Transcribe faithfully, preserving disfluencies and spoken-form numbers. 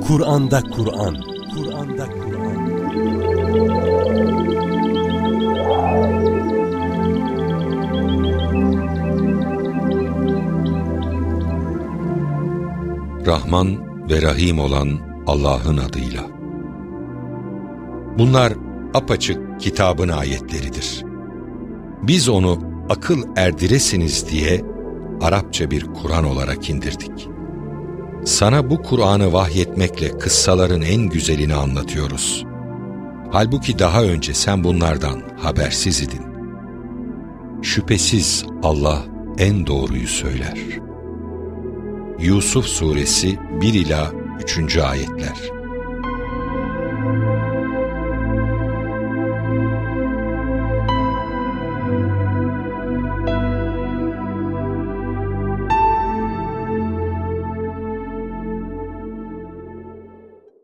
Kur'an'da Kur'an, Kur'an'da Kur'an. Rahman ve Rahim olan Allah'ın adıyla. Bunlar apaçık kitabın ayetleridir. Biz onu akıl erdiresiniz diye Arapça bir Kur'an olarak indirdik. Sana bu Kur'an'ı vahyetmekle kıssaların en güzelini anlatıyoruz. Halbuki daha önce sen bunlardan habersiz idin. Şüphesiz Allah en doğruyu söyler. Yusuf Suresi bir ila üçüncü ayetler.